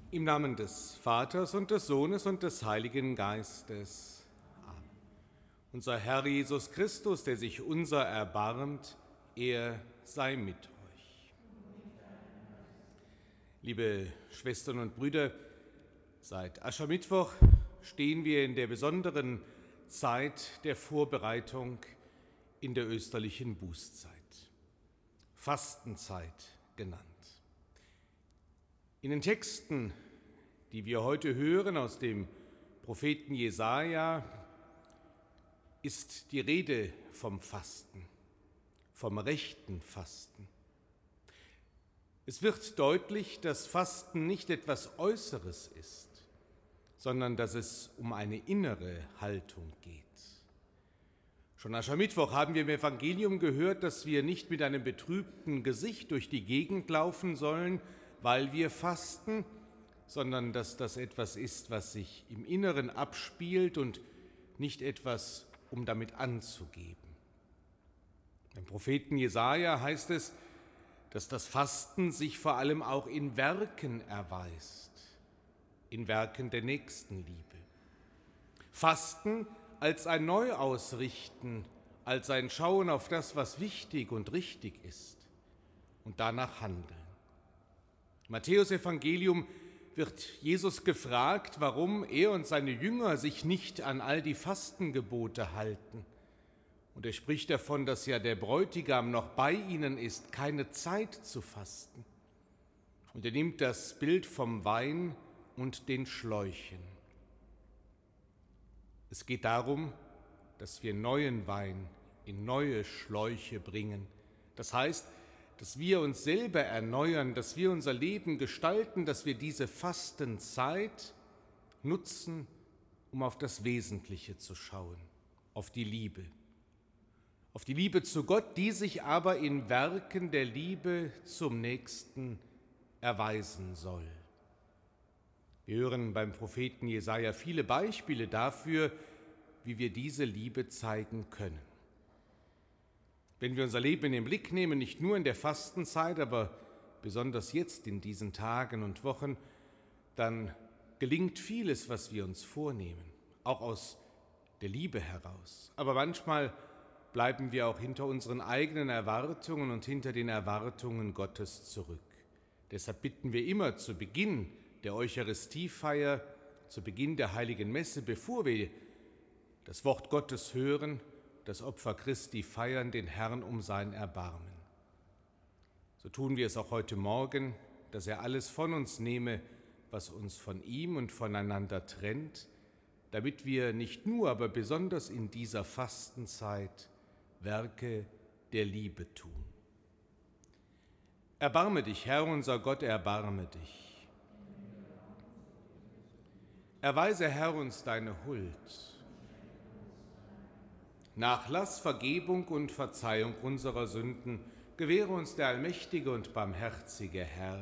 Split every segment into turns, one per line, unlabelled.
Im Namen des Vaters und des Sohnes und des Heiligen Geistes. Amen. Unser Herr Jesus Christus, der sich unser erbarmt, er sei mit euch. Liebe Schwestern und Brüder, seit Aschermittwoch stehen wir in der besonderen Zeit der Vorbereitung in der österlichen Bußzeit, Fastenzeit genannt. In den Texten, die wir heute hören aus dem Propheten Jesaja, ist die Rede vom Fasten, vom rechten Fasten. Es wird deutlich, dass Fasten nicht etwas Äußeres ist, sondern dass es um eine innere Haltung geht. Schon Aschermittwoch haben wir im Evangelium gehört, dass wir nicht mit einem betrübten Gesicht durch die Gegend laufen sollen, weil wir fasten, sondern dass das etwas ist, was sich im Inneren abspielt und nicht etwas, um damit anzugeben. Beim Propheten Jesaja heißt es, dass das Fasten sich vor allem auch in Werken erweist, in Werken der Nächstenliebe. Fasten als ein Neuausrichten, als ein Schauen auf das, was wichtig und richtig ist und danach handeln. Im Matthäus-Evangelium wird Jesus gefragt, warum er und seine Jünger sich nicht an all die Fastengebote halten. Und er spricht davon, dass ja der Bräutigam noch bei ihnen ist, keine Zeit zu fasten. Und er nimmt das Bild vom Wein und den Schläuchen. Es geht darum, dass wir neuen Wein in neue Schläuche bringen. Das heißt, dass wir uns selber erneuern, dass wir unser Leben gestalten, dass wir diese Fastenzeit nutzen, um auf das Wesentliche zu schauen, auf die Liebe zu Gott, die sich aber in Werken der Liebe zum Nächsten erweisen soll. Wir hören beim Propheten Jesaja viele Beispiele dafür, wie wir diese Liebe zeigen können. Wenn wir unser Leben in den Blick nehmen, nicht nur in der Fastenzeit, aber besonders jetzt in diesen Tagen und Wochen, dann gelingt vieles, was wir uns vornehmen, auch aus der Liebe heraus. Aber manchmal bleiben wir auch hinter unseren eigenen Erwartungen und hinter den Erwartungen Gottes zurück. Deshalb bitten wir immer zu Beginn der Eucharistiefeier, zu Beginn der Heiligen Messe, bevor wir das Wort Gottes hören, das Opfer Christi feiern, den Herrn um sein Erbarmen. So tun wir es auch heute Morgen, dass er alles von uns nehme, was uns von ihm und voneinander trennt, damit wir nicht nur, aber besonders in dieser Fastenzeit Werke der Liebe tun. Erbarme dich, Herr unser Gott, erbarme dich. Erweise, Herr, uns deine Huld. Nachlass, Vergebung und Verzeihung unserer Sünden gewähre uns der allmächtige und barmherzige Herr.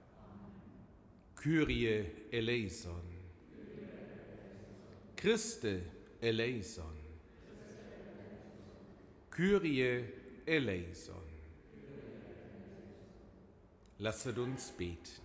Kyrie eleison. Christe eleison. Kyrie eleison. Lasset uns beten.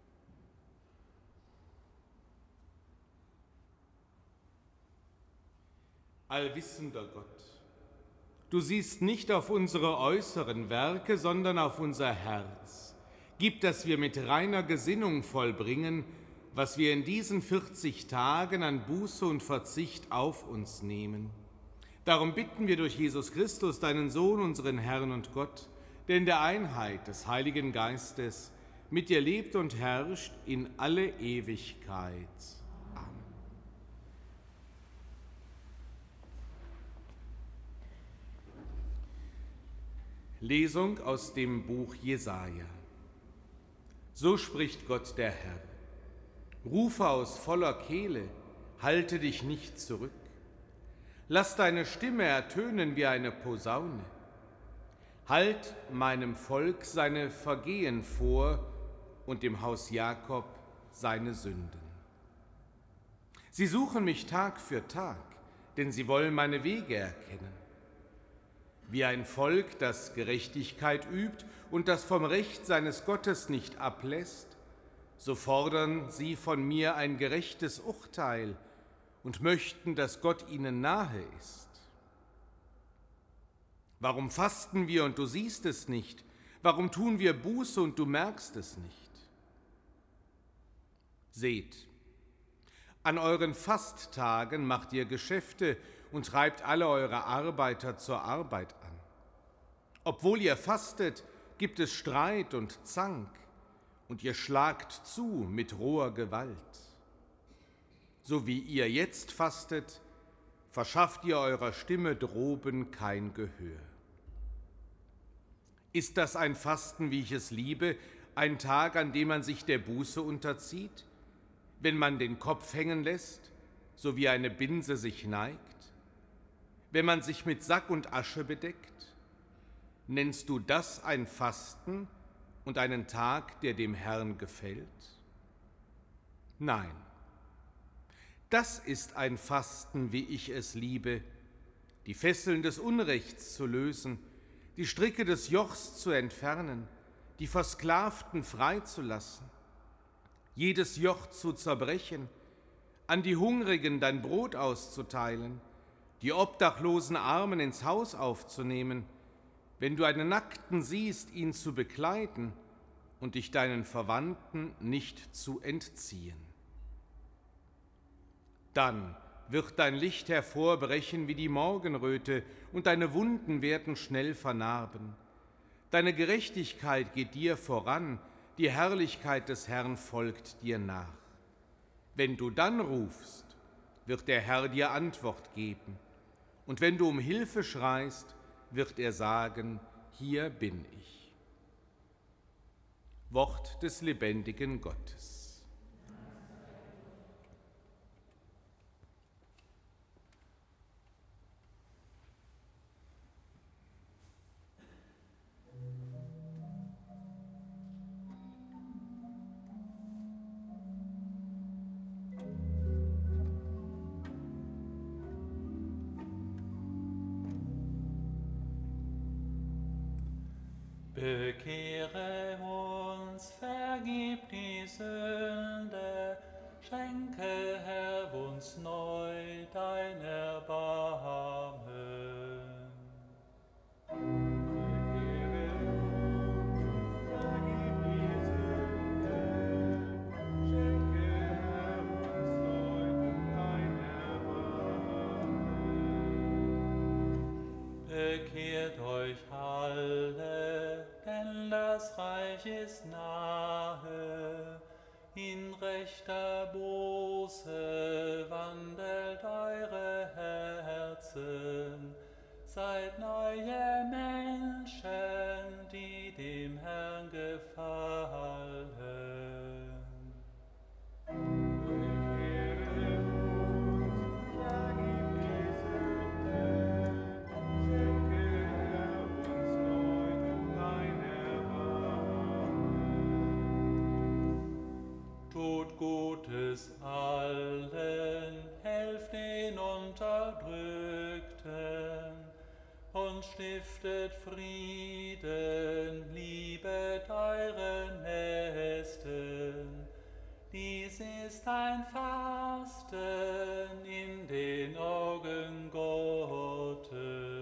Allwissender Gott, du siehst nicht auf unsere äußeren Werke, sondern auf unser Herz. Gib, dass wir mit reiner Gesinnung vollbringen, was wir in diesen 40 Tagen an Buße und Verzicht auf uns nehmen. Darum bitten wir durch Jesus Christus, deinen Sohn, unseren Herrn und Gott, der in der Einheit des Heiligen Geistes mit dir lebt und herrscht in alle Ewigkeit. Lesung aus dem Buch Jesaja. So spricht Gott der Herr: Rufe aus voller Kehle, halte dich nicht zurück. Lass deine Stimme ertönen wie eine Posaune. Halt meinem Volk seine Vergehen vor und dem Haus Jakob seine Sünden. Sie suchen mich Tag für Tag, denn sie wollen meine Wege erkennen. Wie ein Volk, das Gerechtigkeit übt und das vom Recht seines Gottes nicht ablässt, so fordern sie von mir ein gerechtes Urteil und möchten, dass Gott ihnen nahe ist. Warum fasten wir und du siehst es nicht? Warum tun wir Buße und du merkst es nicht? Seht, an euren Fasttagen macht ihr Geschäfte und treibt alle eure Arbeiter zur Arbeit an. Obwohl ihr fastet, gibt es Streit und Zank, und ihr schlagt zu mit roher Gewalt. So wie ihr jetzt fastet, verschafft ihr eurer Stimme droben kein Gehör. Ist das ein Fasten, wie ich es liebe, ein Tag, an dem man sich der Buße unterzieht, wenn man den Kopf hängen lässt, so wie eine Binse sich neigt, wenn man sich mit Sack und Asche bedeckt? Nennst du das ein Fasten und einen Tag, der dem Herrn gefällt? Nein, das ist ein Fasten, wie ich es liebe, die Fesseln des Unrechts zu lösen, die Stricke des Jochs zu entfernen, die Versklavten freizulassen, jedes Joch zu zerbrechen, an die Hungrigen dein Brot auszuteilen, die obdachlosen Armen ins Haus aufzunehmen, wenn du einen Nackten siehst, ihn zu bekleiden und dich deinen Verwandten nicht zu entziehen. Dann wird dein Licht hervorbrechen wie die Morgenröte und deine Wunden werden schnell vernarben. Deine Gerechtigkeit geht dir voran, die Herrlichkeit des Herrn folgt dir nach. Wenn du dann rufst, wird der Herr dir Antwort geben. Und wenn du um Hilfe schreist, wird er sagen, hier bin ich. Wort des lebendigen Gottes.
Bekehre uns, vergib die Sünde, schenke, Herr, uns neu dein Erbarmen. Bekehre uns, vergib die Sünde, schenke, Herr, uns neu dein Erbarmen. Bekehrt euch alle, denn das Reich ist nahe, in rechter Buße wandelt eure Herzen, seid neue Menschen, die dem Herrn gefallen. Bekehre uns, vergib die Sünde, schenke, Herr, uns neu dein Erbarmen. Tut Gutes allen, helft den Unterdrückten und stiftet Frieden, liebet eure Nächsten. Dies ist ein Fasten in den Augen Gottes.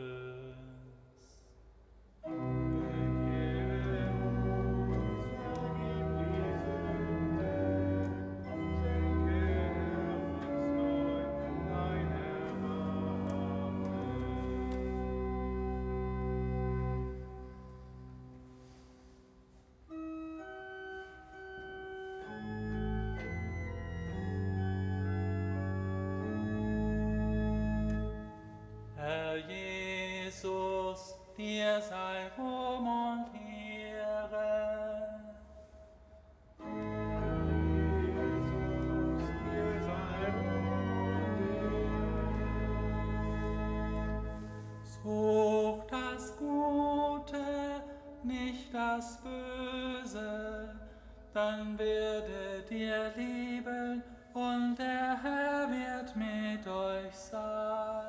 Bekehre uns, vergib die Sünde, schenke, Herr, uns neu dein Erbarmen. Herr Jesus, dir sei Ruhm und Ehre. Herr Jesus, dir sei Ruhm und Ehre. Such das Gute, nicht das Böse, dann werde dir lieben und der Herr wird mit euch sein.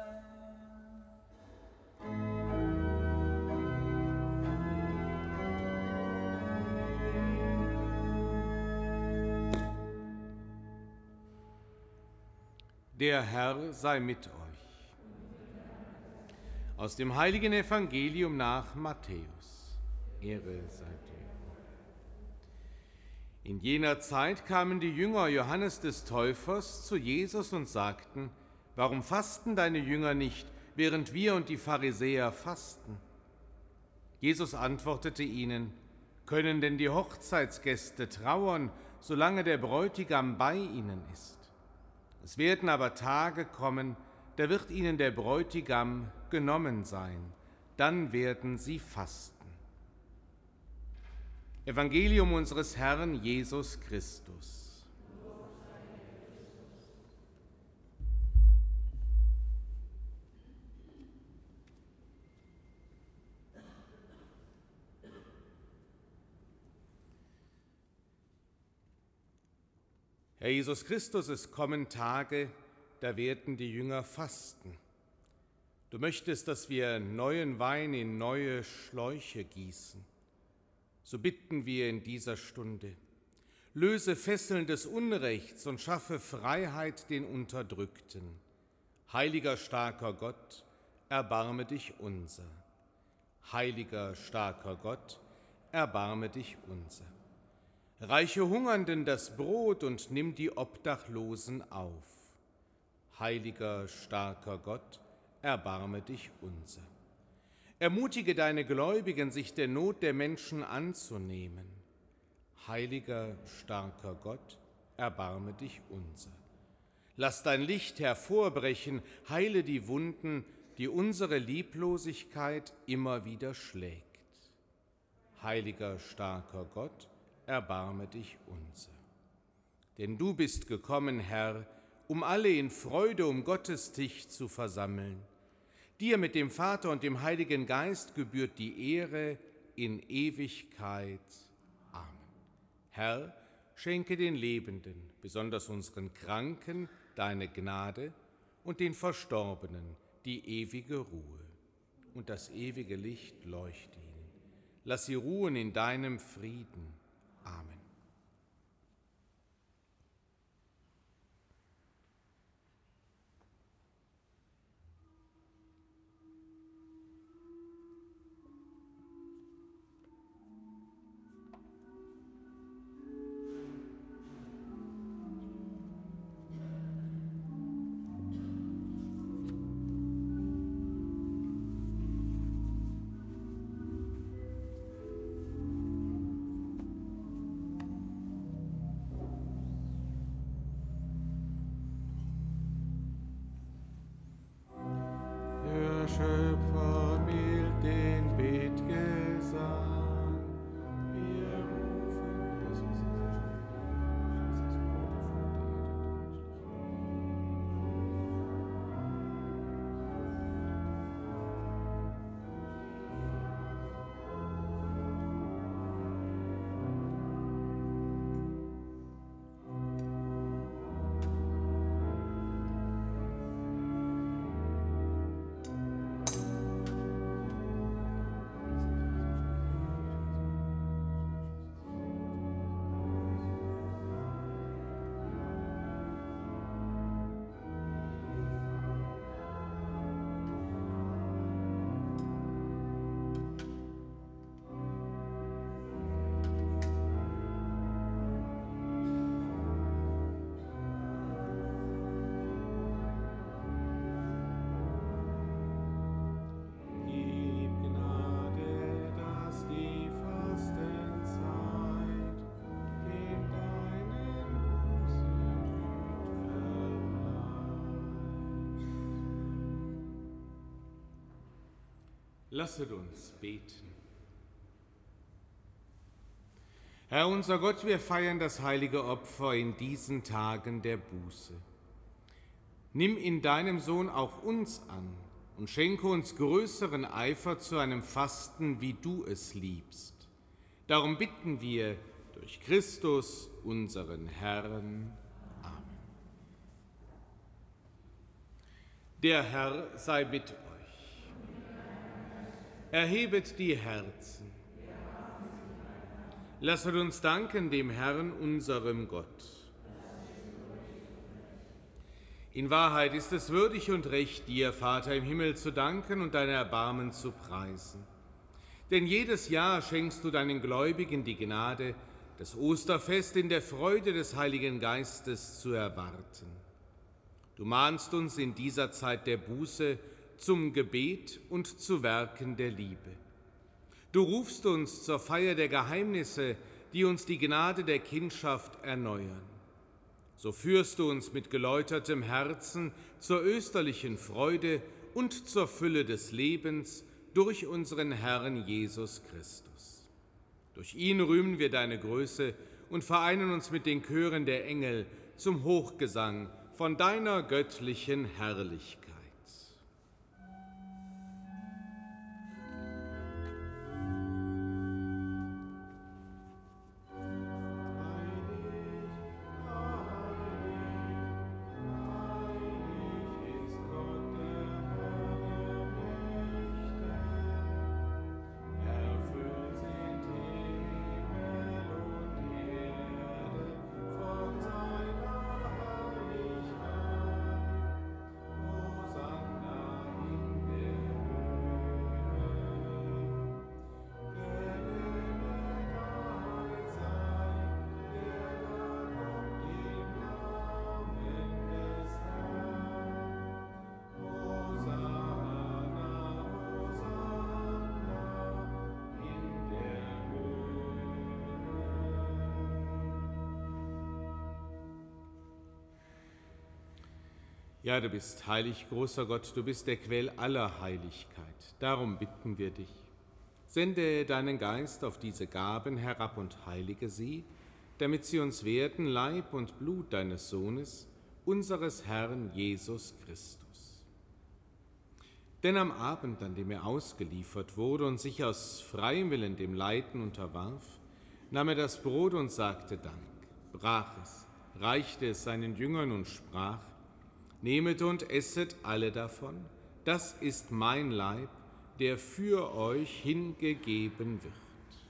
Der Herr sei mit euch. Aus dem heiligen Evangelium nach Matthäus. Ehre sei dir. In jener Zeit kamen die Jünger Johannes des Täufers zu Jesus und sagten: Warum fasten deine Jünger nicht, während wir und die Pharisäer fasten? Jesus antwortete ihnen: Können denn die Hochzeitsgäste trauern, solange der Bräutigam bei ihnen ist? Es werden aber Tage kommen, da wird ihnen der Bräutigam genommen sein. Dann werden sie fasten. Evangelium unseres Herrn Jesus Christus. Herr Jesus Christus, es kommen Tage, da werden die Jünger fasten. Du möchtest, dass wir neuen Wein in neue Schläuche gießen. So bitten wir in dieser Stunde: Löse Fesseln des Unrechts und schaffe Freiheit den Unterdrückten. Heiliger, starker Gott, erbarme dich unser. Heiliger, starker Gott, erbarme dich unser. Reiche Hungernden das Brot und nimm die Obdachlosen auf. Heiliger, starker Gott, erbarme dich unser. Ermutige deine Gläubigen, sich der Not der Menschen anzunehmen. Heiliger, starker Gott, erbarme dich unser. Lass dein Licht hervorbrechen, heile die Wunden, die unsere Lieblosigkeit immer wieder schlägt. Heiliger, starker Gott, erbarme dich unser. Denn du bist gekommen, Herr, um alle in Freude um Gottes Tisch zu versammeln. Dir mit dem Vater und dem Heiligen Geist gebührt die Ehre in Ewigkeit. Amen. Herr, schenke den Lebenden, besonders unseren Kranken, deine Gnade und den Verstorbenen die ewige Ruhe. Und das ewige Licht leuchte ihnen. Lass sie ruhen in deinem Frieden. Amen.
Schöpfer mild den Bittgesang. Wir rufen das
Lasset uns beten. Herr unser Gott, wir feiern das heilige Opfer in diesen Tagen der Buße. Nimm in deinem Sohn auch uns an und schenke uns größeren Eifer zu einem Fasten, wie du es liebst. Darum bitten wir durch Christus, unseren Herrn. Amen. Der Herr sei mit euch. Erhebet die Herzen. Lasset uns danken dem Herrn, unserem Gott. In Wahrheit ist es würdig und recht, dir, Vater im Himmel, zu danken und dein Erbarmen zu preisen. Denn jedes Jahr schenkst du deinen Gläubigen die Gnade, das Osterfest in der Freude des Heiligen Geistes zu erwarten. Du mahnst uns in dieser Zeit der Buße zum Gebet und zu Werken der Liebe. Du rufst uns zur Feier der Geheimnisse, die uns die Gnade der Kindschaft erneuern. So führst du uns mit geläutertem Herzen zur österlichen Freude und zur Fülle des Lebens durch unseren Herrn Jesus Christus. Durch ihn rühmen wir deine Größe und vereinen uns mit den Chören der Engel zum Hochgesang von deiner göttlichen Herrlichkeit. Ja, du bist heilig, großer Gott, du bist der Quell aller Heiligkeit. Darum bitten wir dich. Sende deinen Geist auf diese Gaben herab und heilige sie, damit sie uns werden Leib und Blut deines Sohnes, unseres Herrn Jesus Christus. Denn am Abend, an dem er ausgeliefert wurde und sich aus freiem Willen dem Leiden unterwarf, nahm er das Brot und sagte Dank, brach es, reichte es seinen Jüngern und sprach: Nehmet und esset alle davon, das ist mein Leib, der für euch hingegeben wird.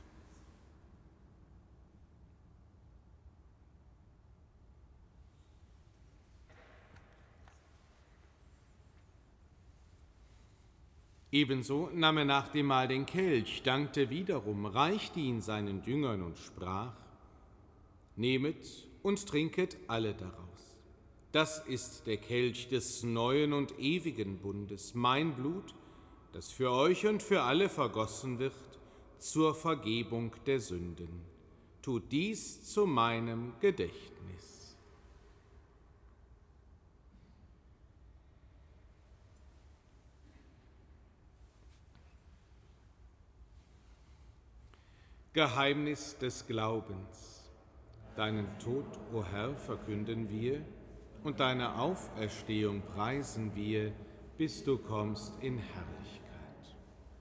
Ebenso nahm er nach dem Mahl den Kelch, dankte wiederum, reichte ihn seinen Jüngern und sprach: Nehmet und trinket alle daraus. Das ist der Kelch des neuen und ewigen Bundes, mein Blut, das für euch und für alle vergossen wird, zur Vergebung der Sünden. Tut dies zu meinem Gedächtnis. Geheimnis des Glaubens. Deinen Tod, o Herr, verkünden wir, und deine Auferstehung preisen wir, bis du kommst in Herrlichkeit.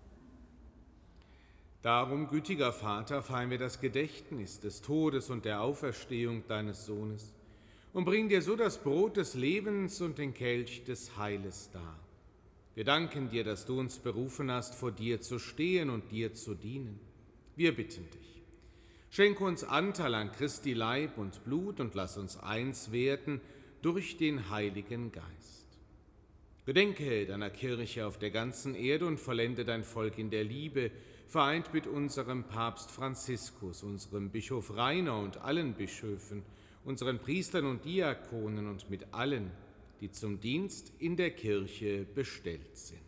Darum, gütiger Vater, feiern wir das Gedächtnis des Todes und der Auferstehung deines Sohnes und bringen dir so das Brot des Lebens und den Kelch des Heiles dar. Wir danken dir, dass du uns berufen hast, vor dir zu stehen und dir zu dienen. Wir bitten dich, schenke uns Anteil an Christi Leib und Blut und lass uns eins werden durch den Heiligen Geist. Gedenke deiner Kirche auf der ganzen Erde und vollende dein Volk in der Liebe, vereint mit unserem Papst Franziskus, unserem Bischof Rainer und allen Bischöfen, unseren Priestern und Diakonen und mit allen, die zum Dienst in der Kirche bestellt sind.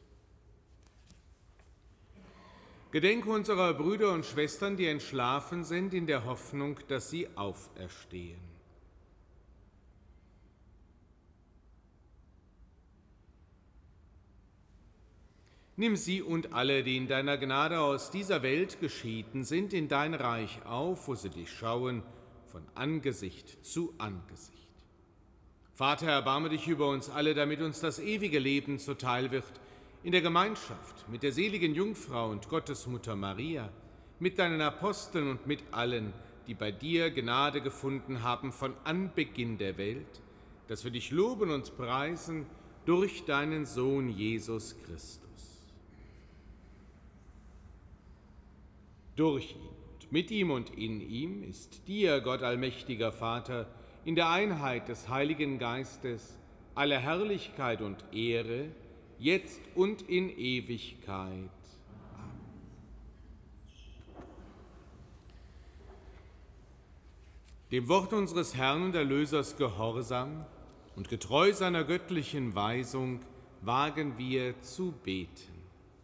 Gedenke unserer Brüder und Schwestern, die entschlafen sind, in der Hoffnung, dass sie auferstehen. Nimm sie und alle, die in deiner Gnade aus dieser Welt geschieden sind, in dein Reich auf, wo sie dich schauen, von Angesicht zu Angesicht. Vater, erbarme dich über uns alle, damit uns das ewige Leben zuteil wird, in der Gemeinschaft mit der seligen Jungfrau und Gottesmutter Maria, mit deinen Aposteln und mit allen, die bei dir Gnade gefunden haben von Anbeginn der Welt, dass wir dich loben und preisen durch deinen Sohn Jesus Christus. Durch ihn und mit ihm und in ihm ist dir, Gott allmächtiger Vater, in der Einheit des Heiligen Geistes, alle Herrlichkeit und Ehre, jetzt und in Ewigkeit. Dem Wort unseres Herrn und Erlösers gehorsam und getreu seiner göttlichen Weisung wagen wir zu beten.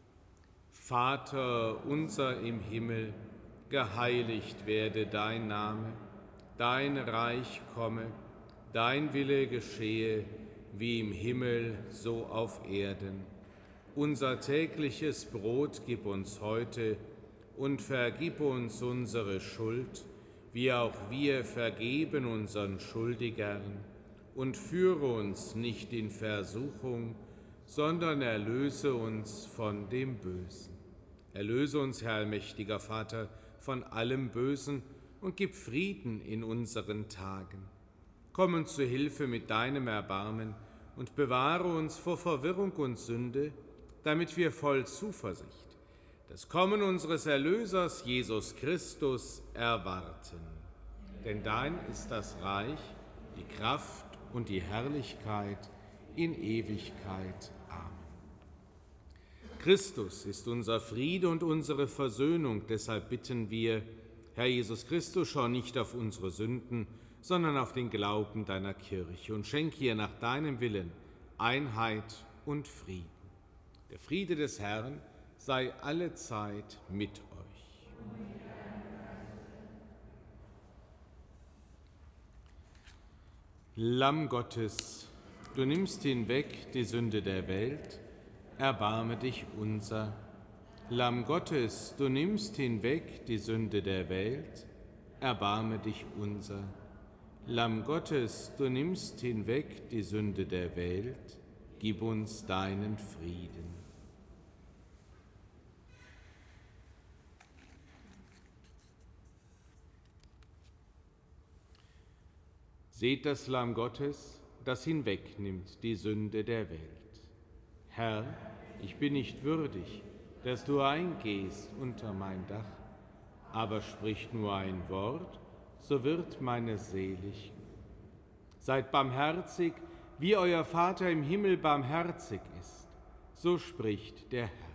Vater unser im Himmel, geheiligt werde dein Name, dein Reich komme, dein Wille geschehe, wie im Himmel, so auf Erden. Unser tägliches Brot gib uns heute und vergib uns unsere Schuld, wie auch wir vergeben unseren Schuldigern, und führe uns nicht in Versuchung, sondern erlöse uns von dem Bösen. Erlöse uns, Herr allmächtiger Vater, von allem Bösen und gib Frieden in unseren Tagen. Komm uns zu Hilfe mit deinem Erbarmen und bewahre uns vor Verwirrung und Sünde, damit wir voll Zuversicht das Kommen unseres Erlösers Jesus Christus erwarten. Denn dein ist das Reich, die Kraft und die Herrlichkeit in Ewigkeit. Amen. Christus ist unser Friede und unsere Versöhnung, deshalb bitten wir, Herr Jesus Christus, schau nicht auf unsere Sünden, sondern auf den Glauben deiner Kirche und schenk ihr nach deinem Willen Einheit und Frieden. Der Friede des Herrn sei allezeit mit euch. Lamm Gottes, du nimmst hinweg die Sünde der Welt, erbarme dich unser. Lamm Gottes, du nimmst hinweg die Sünde der Welt, erbarme dich unser. Lamm Gottes, du nimmst hinweg die Sünde der Welt, gib uns deinen Frieden. Seht das Lamm Gottes, das hinwegnimmt die Sünde der Welt. Herr, ich bin nicht würdig, dass du eingehst unter mein Dach, aber sprich nur ein Wort, so wird meine Seele. Seid barmherzig, wie euer Vater im Himmel barmherzig ist, so spricht der Herr.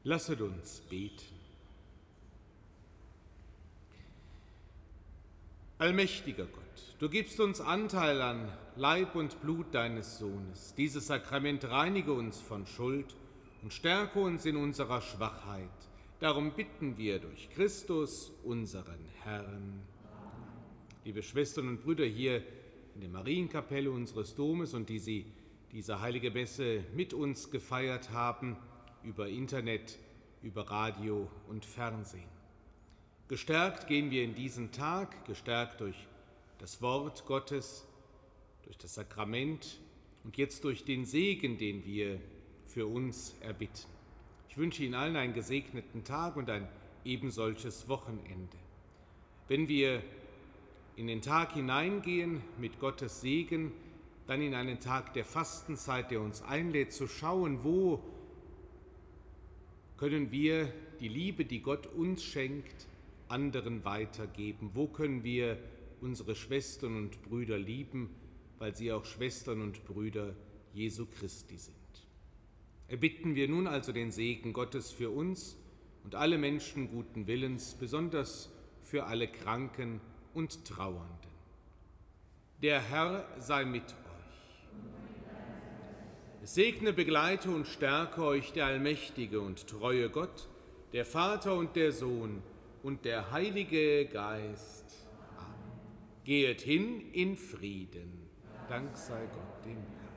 Lasset uns beten. Allmächtiger Gott, du gibst uns Anteil an Leib und Blut deines Sohnes. Dieses Sakrament reinige uns von Schuld und stärke uns in unserer Schwachheit. Darum bitten wir durch Christus, unseren Herrn. Liebe Schwestern und Brüder hier in der Marienkapelle unseres Domes und die Sie diese heilige Messe mit uns gefeiert haben, über Internet, über Radio und Fernsehen. Gestärkt gehen wir in diesen Tag, gestärkt durch das Wort Gottes, durch das Sakrament und jetzt durch den Segen, den wir für uns erbitten. Ich wünsche Ihnen allen einen gesegneten Tag und ein ebensolches Wochenende. Wenn wir in den Tag hineingehen mit Gottes Segen, dann in einen Tag der Fastenzeit, der uns einlädt zu schauen, wo können wir die Liebe, die Gott uns schenkt, anderen weitergeben? Wo können wir unsere Schwestern und Brüder lieben, weil sie auch Schwestern und Brüder Jesu Christi sind? Erbitten wir nun also den Segen Gottes für uns und alle Menschen guten Willens, besonders für alle Kranken und Trauernden. Der Herr sei mit euch. Es segne, begleite und stärke euch der allmächtige und treue Gott, der Vater und der Sohn und der Heilige Geist. Amen. Gehet hin in Frieden. Dank sei Gott dem Herrn.